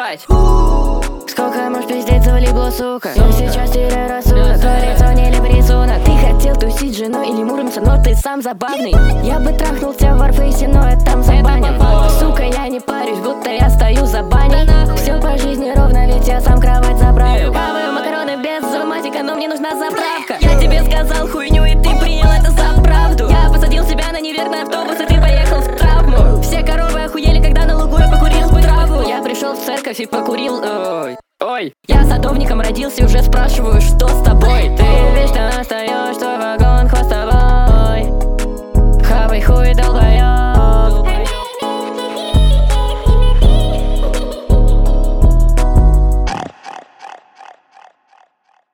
ебать. Сколько можешь пиздеть, завалибло, сука. Я сейчас теряю рассудок, твое лицо не либо рисунок. Ты хотел тусить с женой или муромца, но ты сам забавный. Я бы трахнул тебя в Варфейсе, но я там забанен. Сука, я не парюсь, будто я стою за баней. Все по жизни ровно, ведь я сам кровать заправил. Хаваю макароны без зуматика, но мне нужна заправка. Я тебе сказал хуйню, и ты принял это за правду. Я посадил себя на неверный автобус, и ты поехал в травму. Все коровы охуели, когда на лугу я покурил траву. Я пришел в церковь и покурил. Ой, я садовником родился, уже спрашиваю, что с тобой. Ты вечно настаешь, что вагон.